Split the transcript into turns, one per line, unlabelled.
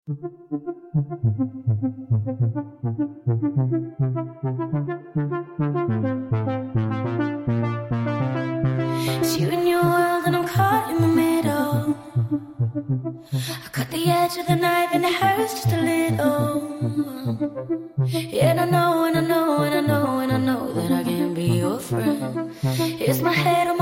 It's you and your world and I'm caught in the middle. I cut the edge of the knife and it hurts just a little. And I know, and I know, and I know, and I know that I can't be your friend. It's my head on